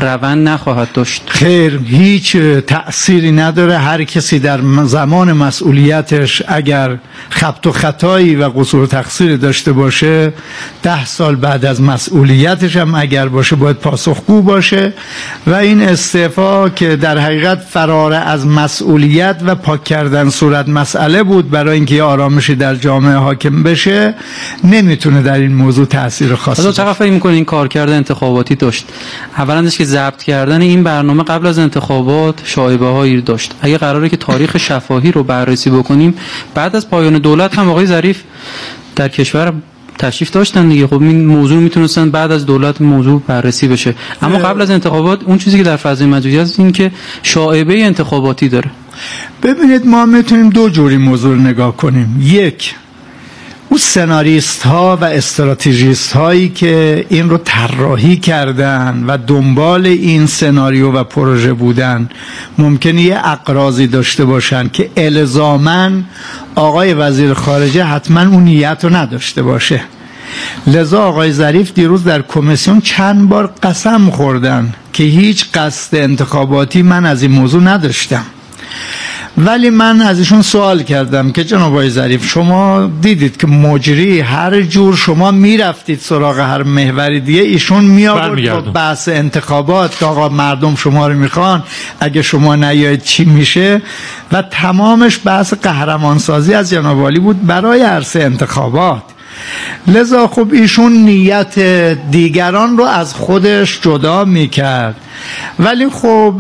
روند نخواهد داشت. خیر، هیچ تأثیری نداره. هر کسی در زمان مسئولیتش اگر خبط و خطایی و قصور و تقصیر داشته باشه 10 سال بعد از مسئولیتش هم اگر باشه باید پاسخگو باشه و این استعفا که در حقیقت فرار از مسئولیت و پاک کردن صورت مسئله بود برای اینکه یه آرامشی در جامعه حاکم بشه، نمیتونه در این موضوع تأثیر خاصی داشته. چقدر فکر می‌کنین این کارکرد انتخاباتی داشت؟ اولندش که ضبط کردن این برنامه قبل از انتخابات شایبه‌هایی داشت. اگه قراره که تاریخ شفاهی رو بررسی بکنیم، بعد از پایان دولت هم آقای ظریف در کشور تشریف داشتن دیگه. خب این موضوع میتونستن بعد از دولت موضوع بررسی بشه، اما قبل از انتخابات اون چیزی که در فضای مجازی هست این که شایبه انتخاباتی داره. ببینید، ما میتونیم دو جوری موضوع نگاه کنیم. یک، اون سناریست ها و استراتژیست هایی که این رو طراحی کردن و دنبال این سناریو و پروژه بودن ممکنه یه اقراضی داشته باشن که الزاماً آقای وزیر خارجه حتما اون نیت رو نداشته باشه. لذا آقای ظریف دیروز در کمیسیون چند بار قسم خوردن که هیچ قصد انتخاباتی من از این موضوع نداشتم. ولی من از ایشون سوال کردم که جناب آقای ظریف، شما دیدید که مجری هر جور شما میرفتید سراغ هر محوری دیگه، ایشون میآورد با بحث انتخابات که آقا مردم شما رو میخوان، اگه شما نیایید چی میشه، و تمامش بحث قهرمانسازی از جناب عالی بود برای عرصه انتخابات. لذا خب ایشون نیت دیگران رو از خودش جدا میکرد، ولی خب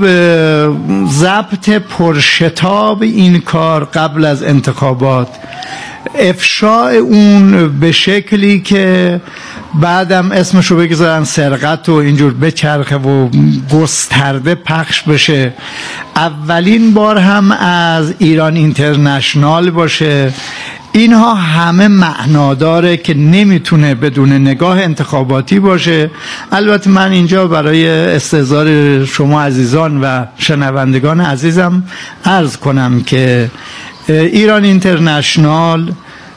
ضبط پرشتاب این کار قبل از انتخابات، افشاء اون به شکلی که بعدم اسمشو بگذارن سرقت و اینجور بچرخه و گسترده پخش بشه، اولین بار هم از ایران اینترنشنال باشه، اینها همه معنا داره که نمیتونه بدون نگاه انتخاباتی باشه. البته من اینجا برای استحضار شما عزیزان و شنوندگان عزیزم عرض کنم که ایران اینترنشنال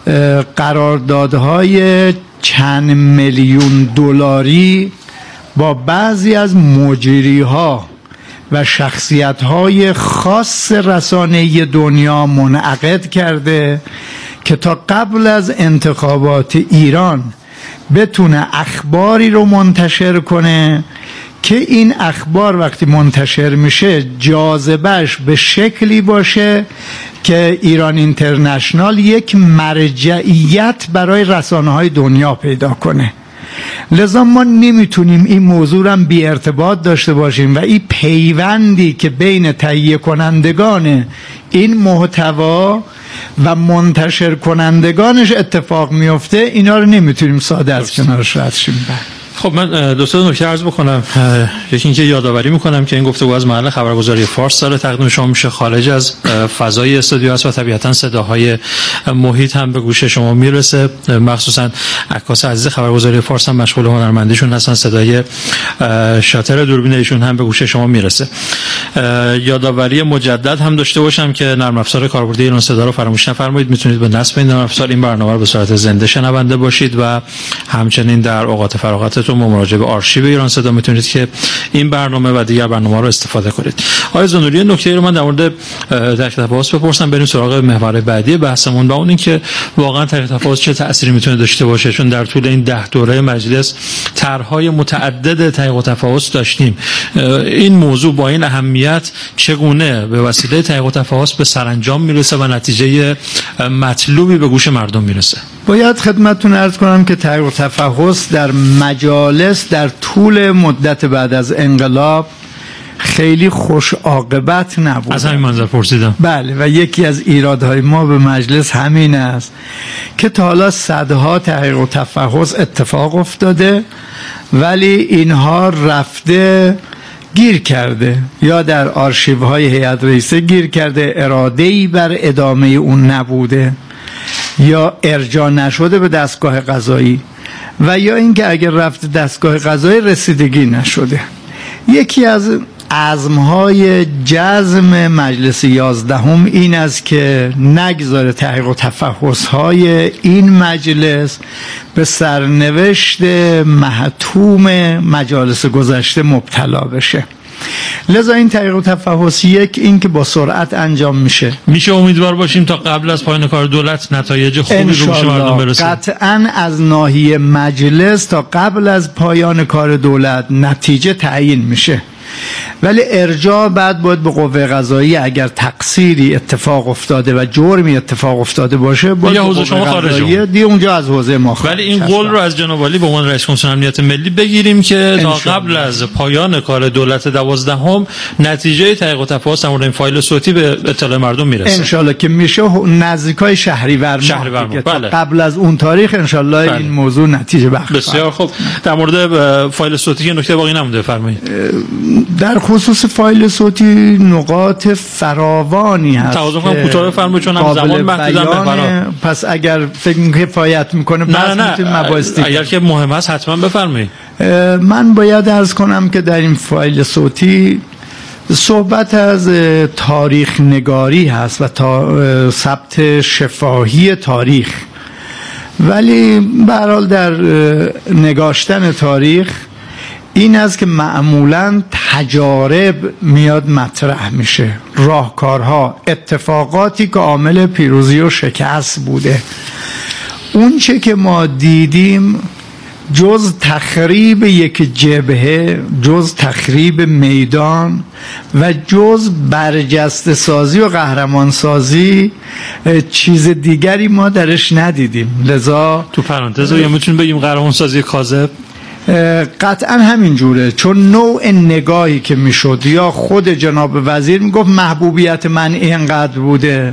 قراردادهای چند میلیون دلاری با بعضی از مجریها و شخصیت‌های خاص رسانه‌ای دنیا منعقد کرده که تا قبل از انتخابات ایران بتونه اخباری رو منتشر کنه که این اخبار وقتی منتشر میشه جاذبهش به شکلی باشه که ایران اینترنشنال یک مرجعیت برای رسانه‌های دنیا پیدا کنه. لذا ما نمیتونیم این موضوع را بی ارتباط داشته باشیم و این پیوندی که بین تهیه کنندگان این محتوا و منتشر کنندگانش اتفاق میفته، اینا رو نمیتونیم ساده از کنارش رد شیم. خب من دو تا نکته عرض بکنم. یکی اینکه یادآوری میکنم که این گفتگو از محل خبرگزاری فارس داره تقدیم شما میشه، خارج از فضای استودیو است و طبیعتا صداهای محیط هم به گوش شما میرسه. مخصوصا عکاس عزیز خبرگزاری فارس هم مشغول هنرمندیشون هستن، صدای شاتر دوربین ایشون هم به گوش شما میرسه. یادآوری مجدد هم داشته باشم که نرم افزار کاربردی ایران صدا رو فراموش نفرمایید. میتونید به نصب این نرم افزار این برنامه رو به صورت زنده شنونده باشید و همچنین در اوقات فراغتتون با مراجعه به آرشیو ایران صدا میتونید که این برنامه و دیگر برنامه‌ها رو استفاده کنید. آقای زنوری، نکته رو من در مورد تحقیق تفاوت بپرسم، بریم سراغ محور بعدی بحثمون و اون این که واقعا تحقیق تفاوت چه تأثیری میتونه داشته باشه، چون در طول این 10 دوره مجلس طرح‌های متعدد تحقیق تفاوت داشتیم. این موضوع با این اهمیت چگونه به وسیله تحقیق تفاوت به سرانجام میرسه و نتیجه مطلوبی به گوش مردم میرسه؟ باید خدمتتون عرض کنم که تحقیق تفحص در مجالس در طول مدت بعد از انقلاب خیلی خوش عاقبت نبود. از همین منظر پرسیدم. بله، و یکی از ایرادهای ما به مجلس همین است که تا حالا صدها تحقیق و تفحص اتفاق افتاده ولی اینها رفته گیر کرده، یا در آرشیوهای هیئت رئیسه گیر کرده، اراده‌ای بر ادامه اون نبوده، یا ارجاع نشده به دستگاه قضایی، و یا اینکه اگر رفت دستگاه قضایی رسیدگی نشده. یکی از عزمهای جزم مجلس 11 این است که نگذاره تحقیق و تفحص‌های این مجلس به سرنوشت محتوم مجالس گذشته مبتلا بشه. لذا این تحقیق و تفحص این که با سرعت انجام میشه امیدوار باشیم تا قبل از پایان کار دولت نتایج خوبی رو به مردم برسه. قطعا از ناحیه مجلس تا قبل از پایان کار دولت نتیجه تعیین میشه، ولی ارجاع بعد باید به قوه قضاییه. اگر تقصیری اتفاق افتاده و جرمی اتفاق افتاده باشه باید حوزه شما خارجه دیگه اونجا از حوزه ما خارج. ولی این قول رو از جناب عالی به عنوان رئیس کمیسیون امنیت ملی بگیریم که تا قبل از پایان کار دولت 12 نتیجه تحقیق و تفحص در مورد این فایل صوتی به اطلاع مردم میرسه. ان شاءالله که میشه نزدیکای شهریور ماه. بله. قبل از اون تاریخ ان شاءالله این موضوع نتیجه بخش. بسیار خوب. در مورد فایل صوتی که نکته باقی نمونده بفرمایید. در خصوص فایل صوتی نقاط فراوانی هست. توضیح کنم کوتاه بفرمایید چون هم زمان محدودم. پس اگر فکر کفایت میکنه نه اگر که مهم است حتما بفرمایید. من باید عرض کنم که در این فایل صوتی صحبت از تاریخ نگاری هست و ثبت شفاهی تاریخ، ولی به هر حال در نگاشتن تاریخ این است که معمولاً تجارب میاد مطرح میشه، راهکارها، اتفاقاتی که عامل پیروزی و شکست بوده. اون چه که ما دیدیم جز تخریب یک جبهه، جز تخریب میدان و جز برجسته سازی و قهرمان سازی چیز دیگری ما درش ندیدیم. لذا تو پرانتز یا میتونیم بگیم قهرمان سازی کاذب؟ قطعا همین جوره، چون نوع نگاهی که میشد یا خود جناب وزیر میگفت محبوبیت من اینقدر بوده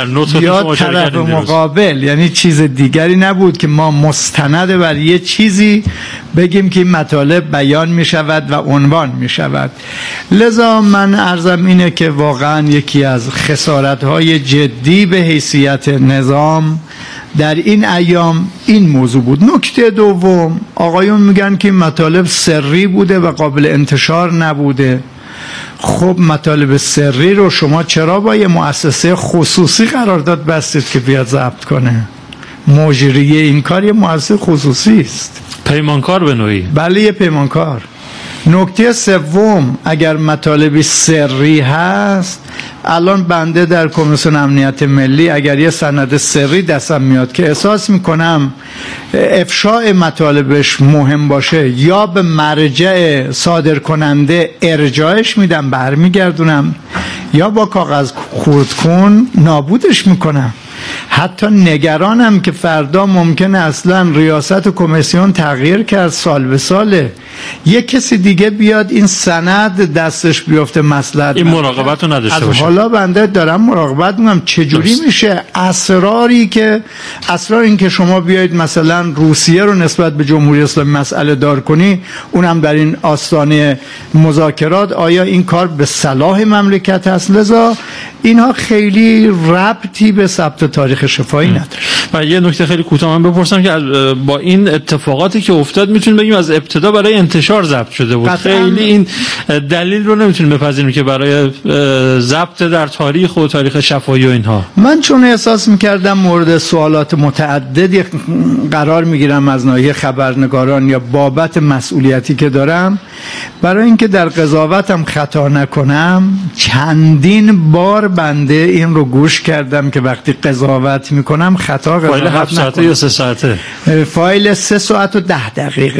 یا طرف مقابل، یعنی چیز دیگری نبود که ما مستند بر یه چیزی بگیم که این مطالب بیان میشود و عنوان میشود. لذا من عرضم اینه که واقعا یکی از خسارت‌های جدی به حیثیت نظام در این ایام این موضوع بود. نکته دوم، آقایون میگن که مطالب سری بوده و قابل انتشار نبوده. خب مطالب سری رو شما چرا با یه مؤسسه خصوصی قرارداد بستید که بیاد ضبط کنه؟ مجریه این کار یه مؤسسه خصوصی است، پیمانکار به نوعی. بله یه پیمانکار. نکته سوم، اگر مطالبی سری هست، الان بنده در کمیسیون امنیت ملی اگر یه سند سری دستم میاد که احساس میکنم افشاء مطالبش مهم باشه، یا به مرجع صادر کننده ارجاعش میدم برمیگردونم، یا با کاغذ خردکن نابودش میکنم. حتی نگرانم که فردا ممکنه اصلا ریاست کمیسیون تغییر کرد، سال به ساله یک کسی دیگه بیاد این سند دستش بیفته مصلحت. این مراقبت رو نداشته باشه. حالا بنده دارم مراقبت میکنم چجوری میشه اسرار این که شما بیایید مثلا روسیه رو نسبت به جمهوری اسلامی مسئله دار کنی، اونم در این آستانه مذاکرات، آیا این کار به صلاح مملکت هست؟ لذا اینها خیلی ربطی به ثبت تاریخ شفاهی نداره. و یه نکته خیلی کوتاه من بپرسم که با این اتفاقاتی که افتاد میتونیم بگیم از ابتدا برای انتشار ضبط شده بود. خیلی این دلیل رو نمیتونیم بپذیریم که برای ضبط در تاریخ و تاریخ شفاهی و اینها. من چون احساس میکردم مورد سوالات متعددی قرار میگیرم از ناحیه خبرنگاران یا بابت مسئولیتی که دارم، برای اینکه در قضاوتم خطا نکنم چندین بار بنده این رو گوش کردم که وقتی قضاوت میکنم خطا فایل 7 ساعته یا 3 ساعته؟ فایل 3 ساعت و 10 دقیقه.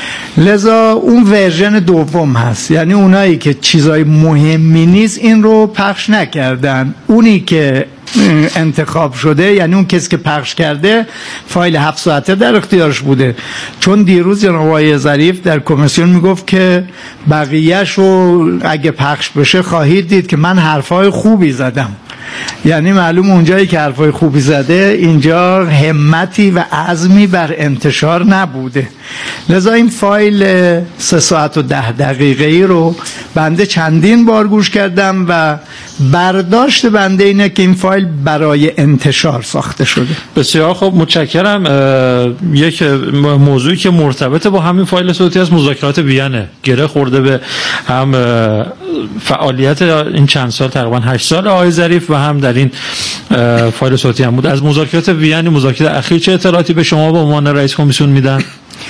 لذا اون ورژن دوم هست، یعنی اونایی که چیزای مهمی نیست این رو پخش نکردن. اونی که انتخاب شده، یعنی اون کسی که پخش کرده، فایل 7 ساعته در اختیارش بوده. چون دیروز جناب آقای ظریف در کمیسیون میگفت که بقیه‌شو اگه پخش بشه خواهید دید که من حرفای خوبی زدم. یعنی معلوم اونجایی که حرفای خوبی زده اینجا همتی و عزمی بر انتشار نبوده. لذا این فایل 3 ساعت و 10 دقیقه‌ای رو بنده چندین بار گوش کردم و برداشت بنده اینه که این فایل برای انتشار ساخته شده. بسیار خوب، متشکرم. یک موضوعی که مرتبط با همین فایل صوتی از مذاکرات وین گره خورده به هم فعالیت این چند سال، تقریبا 8 سال آقای ظریف و هم در این فایل صوتی هم بود. از مذاکرات وین، مذاکرات اخیر، چه اطلاعاتی به شما به عنوان رئیس کمیسیون میدن؟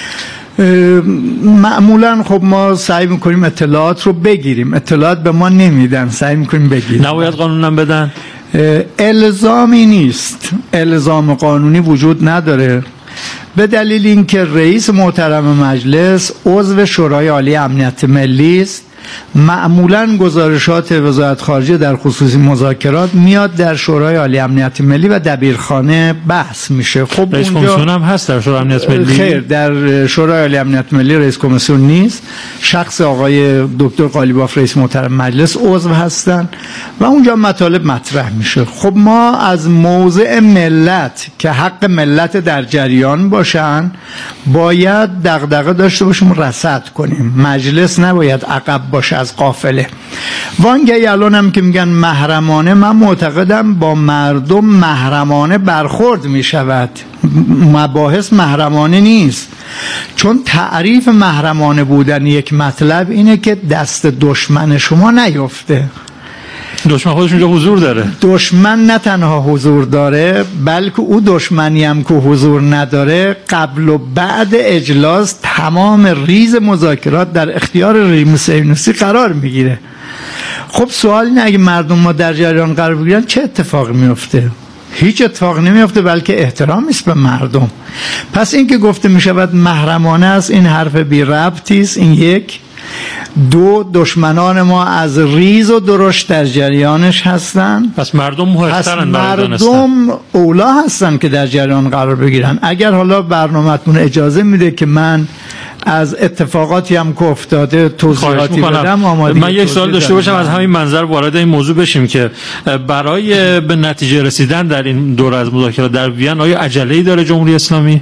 معمولا خب ما سعی میکنیم اطلاعات رو بگیریم، اطلاعات به ما نمیدن، سعی میکنیم بگیریم. نباید قانونم بدن؟ الزامی نیست، الزام قانونی وجود نداره، به دلیل اینکه رئیس محترم مجلس عضو شورای عالی امنیت ملی است. معمولاً گزارشات وزارت خارجه در خصوص مذاکرات میاد در شورای عالی امنیت ملی و دبیرخانه بحث میشه. خب رئیس کمیسیون هم هست در شورای امنیت ملی؟ خیر، در شورای عالی امنیت ملی رئیس کمیسیون نیست، شخص آقای دکتر قالیباف رئیس محترم مجلس عضو هستن و اونجا مطالب مطرح میشه. خب ما از موضع ملت که حق ملت در جریان باشن باید دغدغه داشته باشیم، رصد کنیم. مجلس نباید عقب باشه از قافله. وانگهی الان هم که میگن محرمانه، من معتقدم با مردم محرمانه برخورد میشود، مباحث محرمانه نیست. چون تعریف محرمانه بودن یک مطلب اینه که دست دشمن شما نیفته. دشمن خودش اونجا حضور داره. دشمن نه تنها حضور داره، بلکه او دشمنی هم که حضور نداره قبل و بعد اجلاس تمام ریز مذاکرات در اختیار رئیس صهیونیستی قرار میگیره. خب سوال اینه اگه مردم ما در جریان قرار بگیرن چه اتفاقی میفته؟ هیچ اتفاق نمیفته، بلکه احترامی است به مردم. پس این که گفته میشود محرمانه است، این حرف بی ربطی است. این یک. دو، دشمنان ما از ریز و درشت در جریانش هستن. پس مردم محق‌ترن، مردم اولا هستن که در جریان قرار بگیرن. اگر حالا برنامه‌تون اجازه میده که من از اتفاقاتی هم که افتاده توضیحاتی بدم، آماده. من یک سوال داشته باشم از همین منظر وارد این موضوع بشیم که برای به نتیجه رسیدن در این دوره از مذاکرات در وین آیا عجله‌ای داره جمهوری اسلامی؟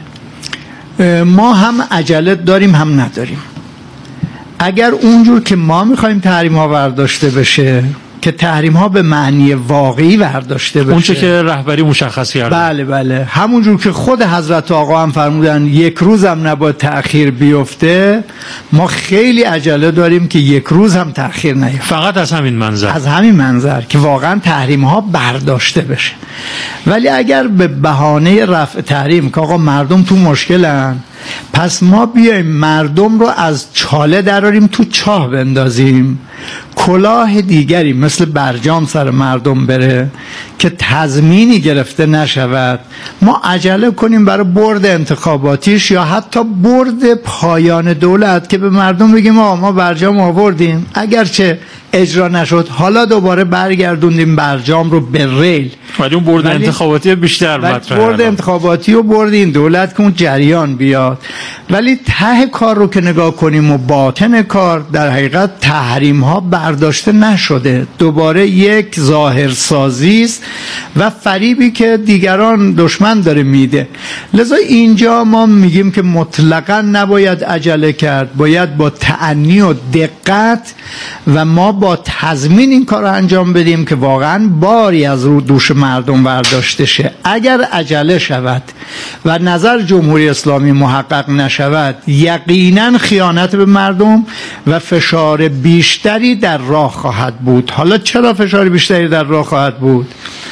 ما هم عجله داریم هم نداریم. اگر اونجور که ما میخوایم تحریم ها برداشته بشه، که تحریم ها به معنی واقعی برداشته بشه، اونچه که رهبری مشخص کرده، بله همونجور که خود حضرت آقا هم فرمودن یک روز هم نباید تأخیر بیفته، ما خیلی عجله داریم که یک روز هم تأخیر نیفته. فقط از همین منظر، از همین منظر که واقعا تحریم ها برداشته بشه. ولی اگر به بهانه رفع تحریم که آقا مردم تو مشکلن، پس ما بیایم مردم رو از چاله دراریم تو چاه بندازیم، کلاه دیگری مثل برجام سر مردم بره که تضمینی گرفته نشود، ما عجله کنیم برای برد انتخاباتیش یا حتی برد پایان دولت که به مردم بگیم ما برجام آوردیم، اگرچه اجرا نشد حالا دوباره برگردوندیم برجام رو به ریل. ولی اون برد انتخاباتی بیشتر مطرحه. برد انتخاباتی و برد این دولت که اون جریان بیاد. ولی ته کار رو که نگاه کنیم و باطن کار، در حقیقت تحریم ها برداشته نشده، دوباره یک ظاهرسازی است و فریبی که دیگران دشمن داره میده. لذا اینجا ما میگیم که مطلقاً نباید عجله کرد، باید با تأنی و دقت و ما با تضمین این کار رو انجام بدیم که واقعاً باری از رو دوش مردم برداشته شه. اگر عجله شود و نظر جمهوری اسلامی محقق نشود، یقیناً خیانت به مردم و فشار بیشتری در راه خواهد بود. حالا چرا فشار بیشتری در راه خواهد بود؟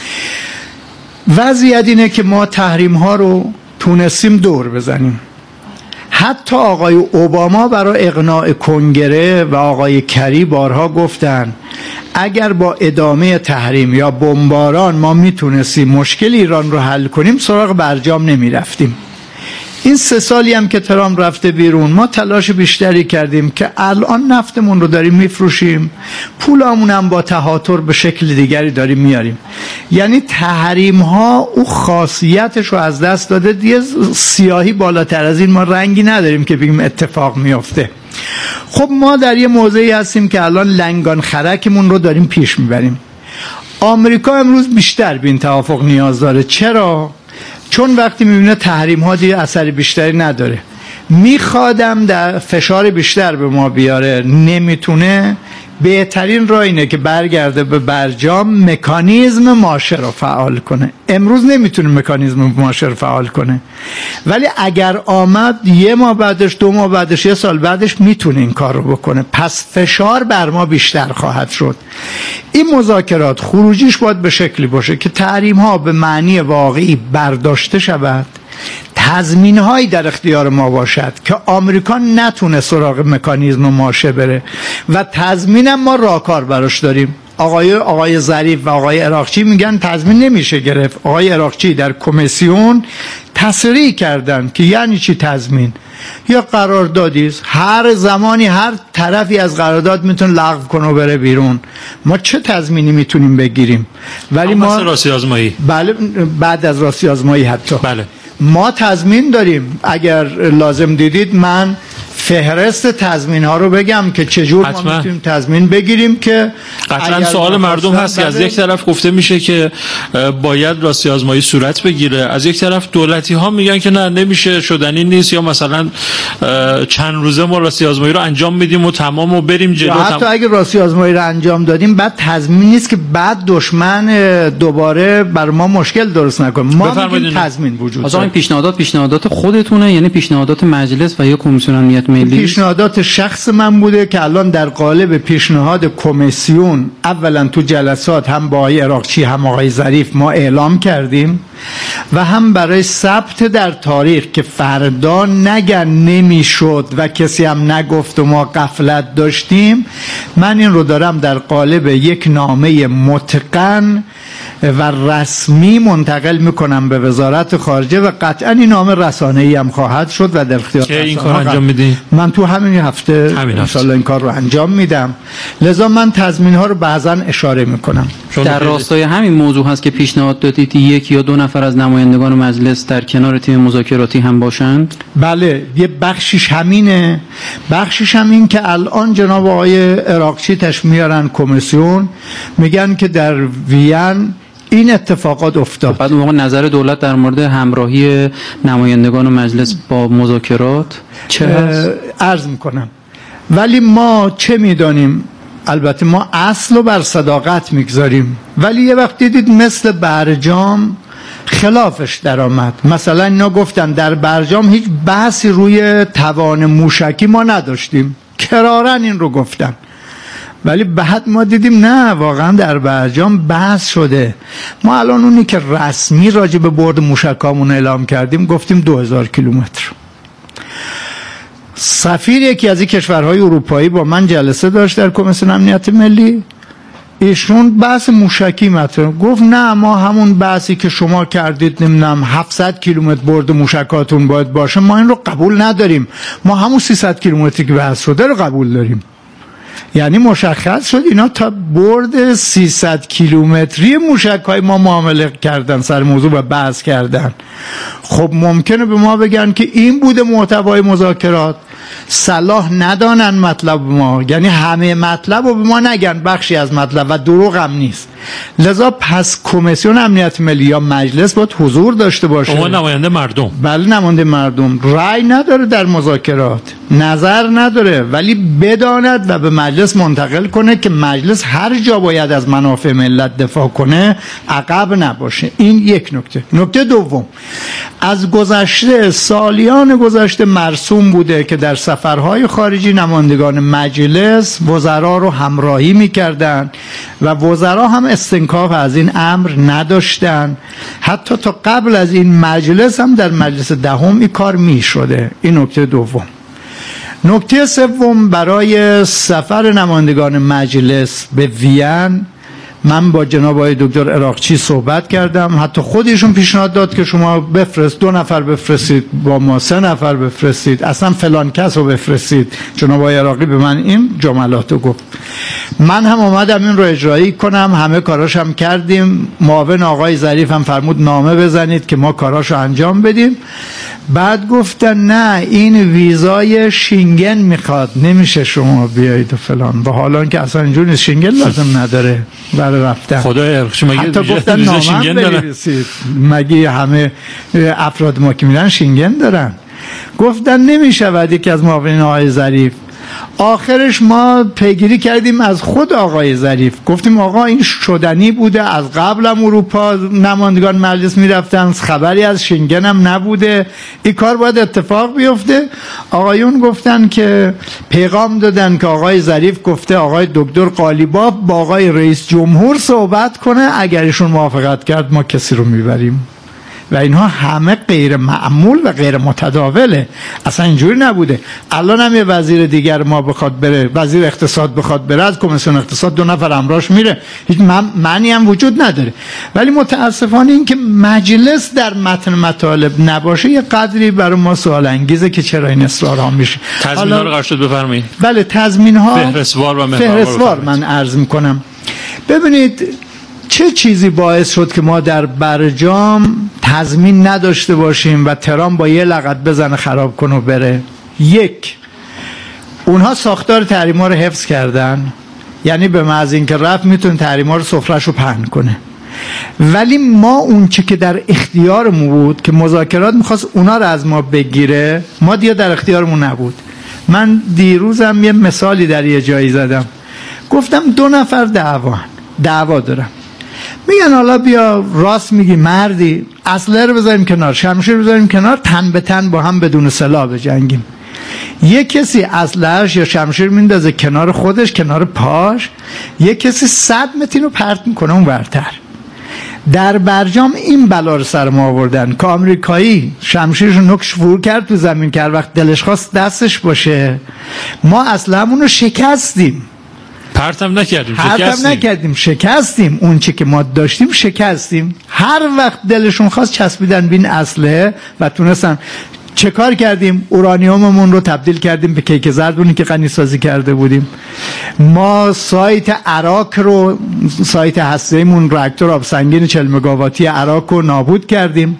وضعیت اینه که ما تحریم ها رو تونستیم دور بزنیم. حتی آقای اوباما برای اقناع کنگره و آقای کری بارها گفتن اگر با ادامه تحریم یا بمباران ما میتونستیم مشکل ایران رو حل کنیم، سراغ برجام نمی رفتیم. این 3 سالی هم که ترامپ رفته بیرون، ما تلاش بیشتری کردیم که الان نفتمون رو داریم میفروشیم، پولامون هم با تهاتر به شکل دیگری داریم میاریم. یعنی تحریم ها او خاصیتش رو از دست داده، دیگه سیاهی بالاتر از این ما رنگی نداریم که بگیم اتفاق میفته. خب ما در یه موضعی هستیم که الان لنگان خرکمون رو داریم پیش میبریم. آمریکا امروز بیشتر به این توافق نیاز داره. چرا؟ چون وقتی میبینه تحریم ها دیگه اثر بیشتری نداره، میخوادم در فشار بیشتر به ما بیاره، نمیتونه. بهترین راه اینه که برگرده به برجام، مکانیزم ماشه رو فعال کنه. امروز نمیتونه مکانیزم ماشه رو فعال کنه، ولی اگر آمد 1 ماه بعدش، 2 ماه بعدش، 1 سال بعدش میتونه این کار رو بکنه. پس فشار بر ما بیشتر خواهد شد. این مذاکرات خروجیش باید به شکلی باشه که تحریم ها به معنی واقعی برداشته شود، تضمین هایی در اختیار ما باشد که آمریکا نتونه سراغ مکانیزم ماشه بره و تضمینم ما راهکار براش داریم. آقای ظریف و آقای عراقچی میگن تضمین نمیشه گرفت. آقای عراقچی در کمیسیون تصریح کردن که یعنی چی تضمین؟ یا قراردادی است، هر زمانی هر طرفی از قرارداد میتونه لغو کنه و بره بیرون. ما چه تضمینی میتونیم بگیریم؟ ولی ما راستی آزمایی، بله، بعد از راستی آزمایی حتی بله ما تضمین داریم. اگر لازم دیدید من فهرست تضمین ها رو بگم که چجور ما میتونیم تضمین بگیریم که قطعا سوال مردم هست که از یک طرف گفته میشه که باید راستی آزمایی صورت بگیره، از یک طرف دولتی ها میگن که نه نمیشه، شدنی نیست، یا مثلا چند روزه ما راستی آزمایی رو انجام میدیم و تمام و بریم جلو. حتی اگه راستی آزمایی رو انجام دادیم بعد تضمین نیست که بعد دشمن دوباره بر ما مشکل درست نکنه. ما میگیم تضمین وجود داره. این پیشنهادات خودتونه، یعنی پیشنهادات مجلس و یا کمیسیون امنیت ملی؟ پیشنهادات شخص من بوده که الان در قالب پیشنهاد کمیسیون اولا تو جلسات هم با آقای عراقچی هم آقای ظریف ما اعلام کردیم و هم برای ثبت در تاریخ که فردا نگن نمیشد و کسی هم نگفت و ما غفلت داشتیم، من این رو دارم در قالب یک نامه متقن و رسمی منتقل میکنم به وزارت خارجه و قطعا این نامه رسانه‌ای هم خواهد شد و در اختیار که این کار انجام میدی؟ من تو همین هفته انشالله این کار رو انجام میدم. لذا من تضمین ها رو بعضا اشاره میکنم. در راستای همین موضوع هست که پیشنهاد دادید 1 یا 2 نفر از نمایندگان مجلس در کنار تیم مذاکراتی هم باشند؟ بله، یه بخشش همینه. بخشش همین که الان جناب آقای عراقچی تشریف میارن کمیسیون، میگن که در وین این اتفاقات افتاد. بعد اون موقع نظر دولت در مورد همراهی نمایندگان مجلس با مذاکرات چه هست؟ عرض میکنم. ولی ما چه میدانیم؟ البته ما اصل رو بر صداقت میگذاریم، ولی یه وقت دیدید مثل برجام خلافش در آمد. مثلا اینا گفتن در برجام هیچ بحثی روی توان موشکی ما نداشتیم، کرارن این رو گفتن، ولی بعد ما دیدیم نه، واقعا در برجام بحث شده. ما الان اونی که رسمی راجع به برد موشکامون اعلام کردیم گفتیم 2000 کیلومتر. سفیر یکی از این کشورهای اروپایی با من جلسه داشت در کمیسیون امنیت ملی، ایشون بحث موشکی مطرح گفت نه ما همون بحثی که شما کردید نمیدونم 700 کیلومتر برد موشکاتون باید باشه ما این رو قبول نداریم، ما همون 300 کیلومتری که بحث شده رو قبول داریم. یعنی مشخص شد اینا تا برد 300 کیلومتری موشک‌های ما معامله کردن، سر موضوع و بحث کردن. خب ممکنه به ما بگن که این بوده محتوای مذاکرات، صلاح ندانن مطلب ما، یعنی همه مطلب رو به ما نگن، بخشی از مطلب، و دروغ هم نیست. لذا پس کمیسیون امنیت ملی یا مجلس باید حضور داشته باشه. شما نماینده مردم؟ بله نماینده مردم. رأی نداره در مذاکرات، نظر نداره، ولی بداند و به مجلس منتقل کنه که مجلس هر جا باید از منافع ملت دفاع کنه عقب نباشه. این یک نکته. نکته دوم، از گذشته سالیان گذشته مرسوم بوده که در سفرهای خارجی نمایندگان مجلس وزرا رو همراهی میکردن و وزرا هم استنکاف از این امر نداشتن. حتی تا قبل از این مجلس هم در مجلس دهم این کار میشده. این نکته دوم. نکته سوم، برای سفر نمایندگان مجلس به وین من با جناب آقای دکتر عراقچی صحبت کردم، حتی خودشون پیشنهاد داد که شما بفرست 2 نفر بفرستید، با ما 3 نفر بفرستید، اصلا فلان کس رو بفرستید. جناب آقای عراقی به من این جملات رو گفت. من هم اومدم این رو اجرایی کنم، همه کاراش هم کردیم. معاون آقای ظریف هم فرمود نامه بزنید که ما کاراشو انجام بدیم. بعد گفتن نه این ویزای شینگن میخواد، نمیشه شما بیایید و فلان، و حالا که اصلا اینجور نیست، شینگن لازم نداره برای رفتن. خدای حتی گفتن نامه بنویسید، مگه همه افراد ما که میرن شینگن دارن. گفتن نمیشود. یکی از معاونین آقای ظریف، آخرش ما پیگیری کردیم از خود آقای ظریف، گفتیم آقا این شدنی بوده، از قبل هم اروپا نمایندگان مجلس میرفتن، خبری از شنگن هم نبوده، این کار باید اتفاق بیفته. آقایون گفتن که پیغام دادن که آقای ظریف گفته آقای دکتر قالیباف با آقای رئیس جمهور صحبت کنه، اگر ایشون موافقت کرد ما کسی رو میبریم. و اینها همه غیر معمول و غیر متداوله، اصلا اینجوری نبوده. الان هم یه وزیر دیگر ما بخواد بره، وزیر اقتصاد بخواد بره، از کمیسیون اقتصاد 2 نفر همراهش میره، هیچ معنی هم وجود نداره. ولی متاسفانه این که مجلس در متن مطالب نباشه یه قدری برای ما سوال انگیزه که چرا این اصرارها میشه. تضمین‌ها رو قرار شد بفرمایید. بله تضمین‌ها فهرستوار و فهرستوار من عرض میکنم. ببینید چه چیزی باعث شد که ما در برجام تضمین نداشته باشیم و ترامپ با یه لغت بزنه خراب کنه و بره؟ یک، اونها ساختار تحریما رو حفظ کردن، یعنی به محض اینکه رفت میتونه تحریما رو سفره‌شو پهن کنه. ولی ما اون چی که در اختیارمون بود که مذاکرات میخواست اونا رو از ما بگیره، ما دیگه در اختیارمون نبود. من دیروزم یه مثالی در یه جایی زدم، گفتم 2 نفر دعوا دارن، میگن حالا بیا راست میگی مردی، اسلحه رو بذاریم کنار، شمشیر رو بذاریم کنار، تن به تن با هم بدون سلاح بجنگیم. یک کسی اسلحه‌اش یا شمشیر میندازه کنار خودش، کنار پاش، یک کسی 100 متر رو پرت میکنه اون ورتر. در برجام این بلا رو سر ما آوردن که آمریکایی شمشیرش رو نوکش فرو کرد تو زمین که هر وقت دلش خواست دستش باشه، ما اسلحه‌مون رو شکستیم. پرتم نکردیم، شکستیم. اون چی که ما داشتیم شکستیم. هر وقت دلشون خواست چسبیدن بین اسلحه و تونستن. چه کار کردیم؟ اورانیوممون رو تبدیل کردیم به کیک زردونی که غنی سازی کرده بودیم. ما سایت عراق رو، سایت هسته‌ایمون، راکتور آب سنگین 40 مگاواتی عراق رو نابود کردیم.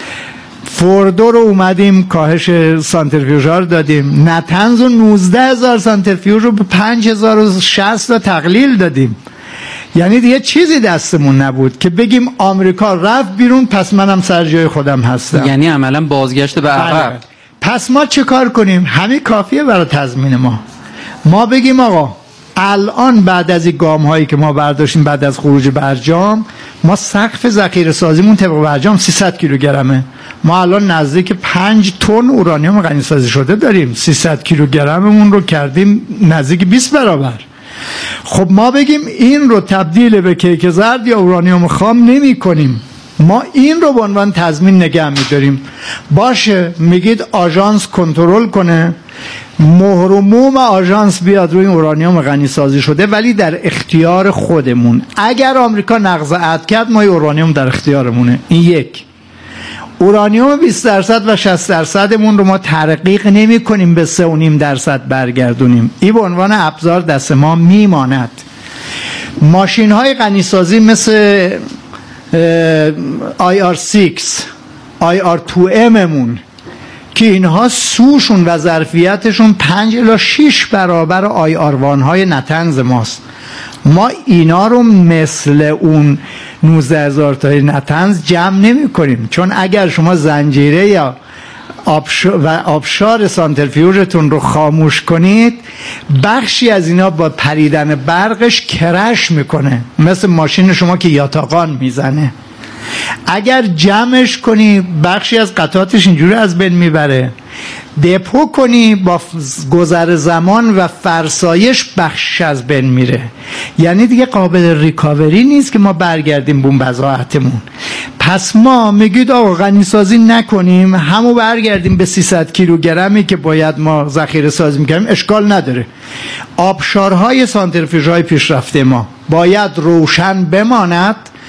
فوردو رو اومدیم کاهش سانتریفیوژها رو دادیم. نتنز و 19,000 سانتریفیوژ رو به 5,060 تا تقلیل دادیم. یعنی دیگه چیزی دستمون نبود که بگیم آمریکا رفت بیرون پس منم سر جای خودم هستم. یعنی عملا بازگشت به عقب. پس ما چه کار کنیم؟ همین کافیه برای تضمین ما بگیم آقا الان بعد از این گام هایی که ما برداشتیم بعد از خروج برجام، ما سقف ذخیره سازیمون طبق برجام 300 کیلوگرمه. ما الان نزدیک 5 تن اورانیوم غنی سازی شده داریم. 300 کیلوگرممون رو کردیم نزدیک 20 برابر. خب ما بگیم این رو تبدیل به کیک زرد یا اورانیوم خام نمی کنیم، ما این رو به عنوان تضمین نگه می‌داریم. باشه میگید آژانس کنترل کنه، مهر و موم آژانس بیاد روی اورانیوم غنی سازی شده، ولی در اختیار خودمون. اگر آمریکا نقض عهد کرد ما اورانیوم در اختیارمونه. این یک. اورانیوم 20% و 60%مون رو ما ترقیق نمی کنیم به 3.5% برگردونیم. این به عنوان ابزار دست ما میماند. ماشین های غنی سازی مثل IR6 IR2Mمون که اینها سوشون و ظرفیتشون 5 الی 6 برابر IR1 های نتنز ماست. ما اینا رو مثل اون 19,000 تای نتنز جمع نمی کنیم، چون اگر شما زنجیره یا آبشار سانتریفیوژتون رو خاموش کنید، بخشی از اینا با پریدن برقش کرش میکنه، مثل ماشین شما که یاتاقان میزنه. اگر جمعش کنی بخشی از قطعاتش اینجوری از بین میبره. دپو کنی با گذر زمان و فرسایش بخش از بین میره. یعنی دیگه قابل ریکاوری نیست که ما برگردیم بون بضاعتمون. پس ما میگید آقا غنی سازی نکنیم، همو برگردیم به 300 کیلوگرمی که باید ما ذخیره سازی میکنیم، اشکال نداره. آبشارهای سانتریفیوژهای پیشرفته ما باید روشن بماند.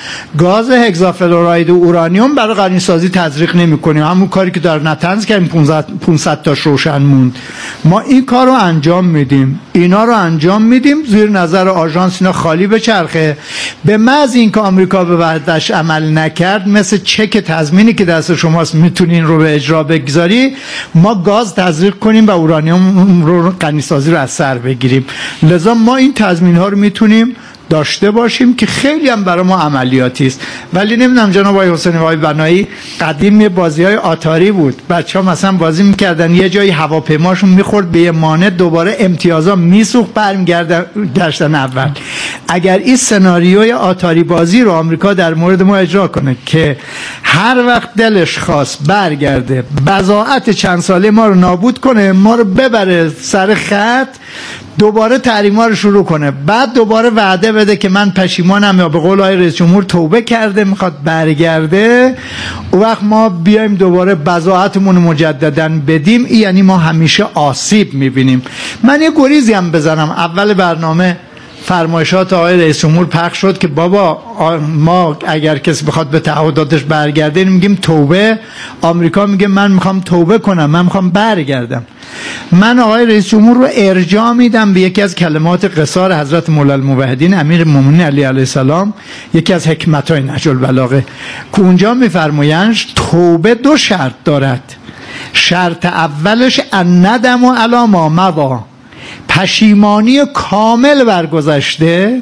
گاز هگزافلوراید و اورانیوم برای غنیسازی تزریق نمی‌کنیم. همون کاری که در نطنز کردیم 500 تاش روشن موند. ما این کار رو انجام میدیم، اینا رو انجام میدیم زیر نظر آژانس اینا خالی بچرخه. به محض اینکه آمریکا به وعده‌اش عمل نکرد، مثل چک تضمینی که دست شماست میتونین رو به اجرا بگذاری، ما گاز تزریق کنیم و اورانیوم رو غنیسازی رو از سر بگیریم. لذا ما این تضمین ها رو میتونیم داشته باشیم که خیلی هم برای ما عملیاتی است. ولی نمیدونم جناب آقای حسینی و آقای بنایی، قدیم یه بازی‌های آتاری بود، بچه‌ها مثلا بازی می‌کردن یه جایی هواپیماشون می‌خورد به یه مانع، دوباره امتیازا میسوخت برمیگشتن اول. اگر این سناریوی آتاری بازی رو آمریکا در مورد ما اجرا کنه که هر وقت دلش خواست برگرده بضاعت چند ساله ما رو نابود کنه، ما رو ببره سر خط، دوباره تحریما رو شروع کنه، بعد دوباره وعده بده که من پشیمانم یا به قول آقای رئیس جمهور توبه کرده میخواد برگرده، اون وقت ما بیایم دوباره بضاعتمون مجددا بدیم، یعنی ما همیشه آسیب میبینیم. من یه گریزی هم بزنم. اول برنامه فرمایشات آقای رئیس جمهور پخش شد که بابا ما اگر کسی بخواد به تعهداتش برگرده میگیم توبه، آمریکا میگه من میخوام توبه کنم، من میخوام برگردم. من آقای رئیس جمهور رو ارجاع میدم به یکی از کلمات قصار حضرت مولا الموحدین امیر المومنین علی علیه السلام، یکی از حکمت‌های نهج البلاغه، که اونجا میفرمایند توبه 2 شرط دارد. شرط اولش الندم علی ما مضی، پشیمانی کامل بر گذشته.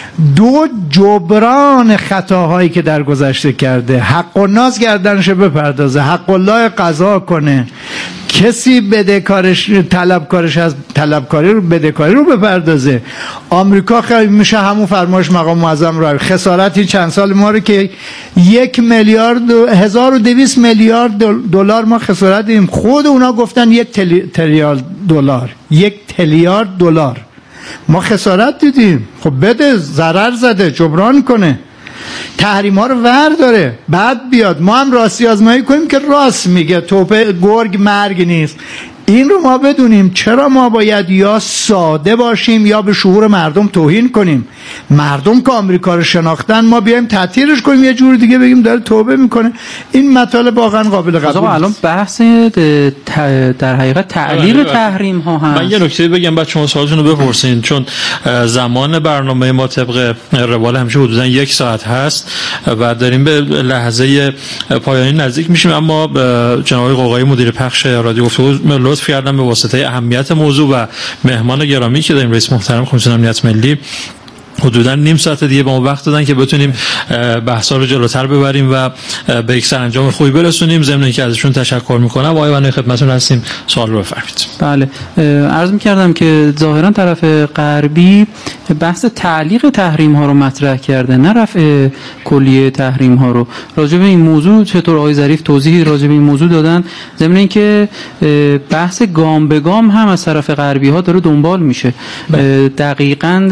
2 جبران خطاهایی که در گذشته کرده. حق الناس گردنش بپردازه، حق الله قضا کنه، کسی بدهکارش طلبکارش از طلبکاری رو بدهکاری رو بپردازه. آمریکا خیلی میشه همون فرمایش مقام معظم رو خسارت این چند سال ما رو که 1 میلیارد 1200 میلیارد دلار ما خسارت دیدیم. خود اونا گفتن 1 تریلیون دلار، 1 تریلیارد دلار ما خسارت دیدیم. خب بده، ضرر زده، جبران کنه، تحریم ها رو ورداره، بعد بیاد ما هم راستی آزمایی کنیم که راست میگه، توپه گرگ مرگ نیست. این رو ما بدونیم. چرا ما باید یا ساده باشیم یا به شعور مردم توهین کنیم؟ مردم که آمریکا رو شناختن، ما بیایم تعطیلش کنیم یه جور دیگه بگیم داره توبه میکنه؟ این مطالب واقعا قابل قبول نیست. الان بحث در حقیقت تعلیق تحریم ها هست. من یه نکته بگم بعد شما سوالتون رو بپرسین، چون زمان برنامه ما طبق روال همیشه حدودا 1 ساعت هست و داریم به لحظه پایانی نزدیک میشیم، اما جناب آقای قوقایی مدیر پخش رادیو گفتگو لطف کردن به واسطه اهمیت موضوع و مهمان گرامی که داریم، رئیس محترم کمیسیون امنیت ملی، حدوداً نیم ساعت دیگه به ما وقت دادن که بتونیم بحثا رو جلوتر ببریم و به یک سرانجام خوبی برسونیم. ضمن اینکه ازشون تشکر میکنم. آقای بنایی خدمتتون هستیم، سوال رو بفرمایید. بله، عرض می‌کردم که ظاهراً طرف غربی بحث تعلیق تحریم ها رو مطرح کرده، نه رفع کلیه تحریم ها رو. راجع به این موضوع چطور آقای ظریف توضیحی راجع به این موضوع دادن؟ ضمن اینکه بحث گام به گام هم از طرف غربی ها داره دنبال میشه. دقیقاً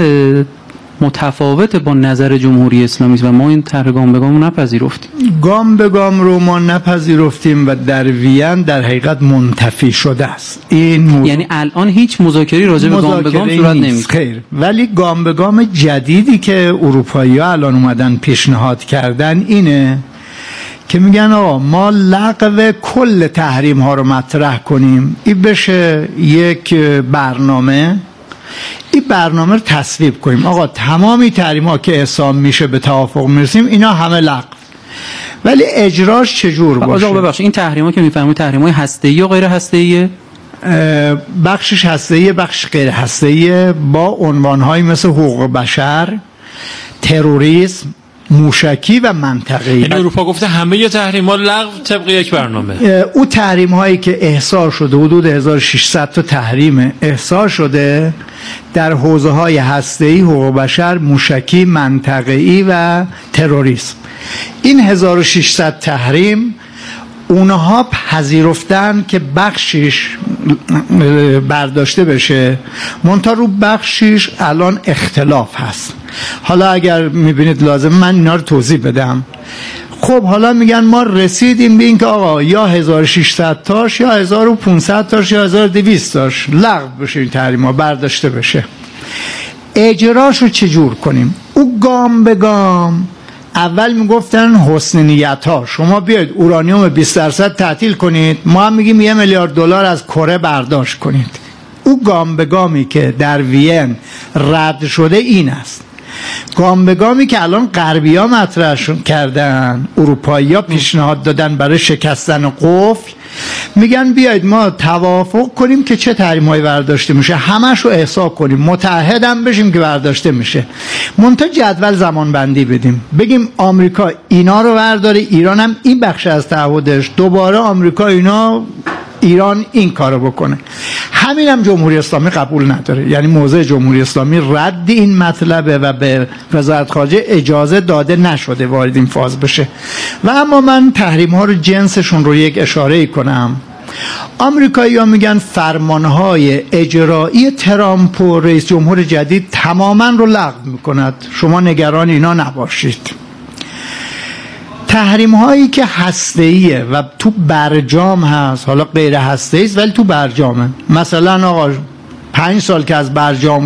متفاوت با نظر جمهوری اسلامی و ما این طرح گام به گام رو نپذیرفتیم. گام به گام رو ما نپذیرفتیم و در وین در حقیقت منتفی شده است. این یعنی الان هیچ مذاکره راجع به گام به گام صورت نمیگیره. خیر، ولی گام به گام جدیدی که اروپایی‌ها الان اومدن پیشنهاد کردن اینه که میگن آقا ما لغو کل تحریم ها رو مطرح کنیم. این بشه یک برنامه، این برنامه رو تصویب کنیم. آقا تمامی تحریم ها که اعصام میشه به توافق میرسیم، اینا همه لغو. ولی اجراش چجور باشه؟ آقا ببخشید، این تحریم ها که میفرمایید تحریم های هسته‌ای و غیر هسته‌ایه؟ بخشش هسته‌ایه، بخش غیر هسته‌ایه، با عنوان‌هایی مثل حقوق بشر، تروریسم، موشکی و منطقه‌ای. این اروپا گفته همه تحریم‌ها لغو طبق یک برنامه. او تحریم‌هایی که احصار شده، حدود 1600 تا تحریم احصار شده در حوزه‌های هسته‌ای، حقوق بشر، موشکی، منطقه‌ای و تروریسم. این 1600 تحریم اونها پذیرفتن که بخشش برداشته بشه، منتها رو بخشش الان اختلاف هست. حالا اگر میبینید لازم من اینا رو توضیح بدم. خب حالا میگن ما رسیدیم به این که آقا یا 1600 تاش یا 1500 تاش یا 1200 تاش لغو بشه، این تحریم ها برداشته بشه. اجراشو چجور کنیم؟ او گام به گام اول میگفتن حسن نیت ها، شما بیاید اورانیوم 20% تعطیل کنید، ما هم میگیم $1 میلیارد از کره برداشت کنید. او گام به گامی که در وین رد شده این است. گام به گامی که الان غربی‌ها مطرح کردن، اروپایی‌ها پیشنهاد دادن برای شکستن قفل، میگن بیاید ما توافق کنیم که چه تحریم‌هایی برداشته میشه، همش رو احصا کنیم، متحدم بشیم که برداشته میشه، منتها جدول زمان بندی بدیم، بگیم آمریکا اینا رو برداره، ایران هم این بخش از تعهدش، دوباره آمریکا ایران این کارو بکنه. همین هم جمهوری اسلامی قبول نداره، یعنی موضع جمهوری اسلامی رد این مطلبه و به وزارت خارجه اجازه داده نشده وارد این فاز بشه. و اما من تحریم ها رو جنسشون رو یک اشاره کنم. آمریکایی‌ها میگن فرمانهای اجرایی ترامپ و رئیس جمهور جدید تماما رو لغو میکند، شما نگران اینا نباشید. تحریم هایی که هسته‌ایه و تو برجام هست، حالا غیر هسته‌ای است ولی تو برجامه، مثلا آقا 5 سال که از برجام